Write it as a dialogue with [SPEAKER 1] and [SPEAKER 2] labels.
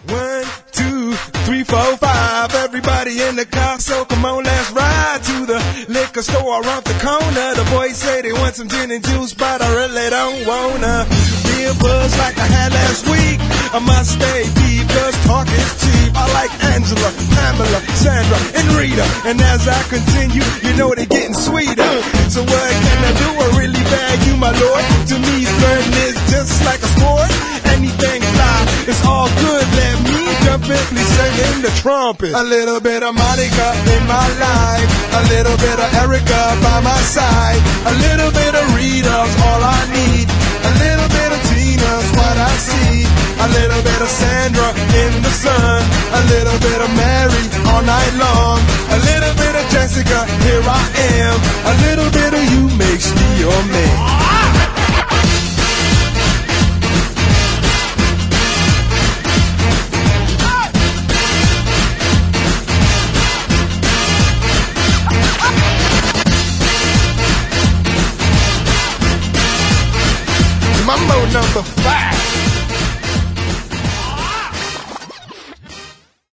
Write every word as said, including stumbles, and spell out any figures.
[SPEAKER 1] One, two, three, four, five. Everybody in the car, so come on, let's ride to the liquor store around the corner. The boys say they want some gin and juice, but I really don't wanna be a buzz like I had last week. I must stay deep, cause talk is cheap. I like Angela, Pamela, Sandra, and Rita. And as I continue, you know they're getting sweeter. So what can I do? I really bag you, my lord. To me, flirting is just like a sport. Anything fly, it's all good. Let me jump in, please sing in the trumpet. A little bit of Monica in my life, a little bit of Erica by my side, a little bit of Rita's all I need, a little bit of Tina's what I see, a little bit of Sandra in the sun, a little bit of Mary all night long, a little bit of Jessica, here I am, a little bit of you makes me your man. Mambo number five.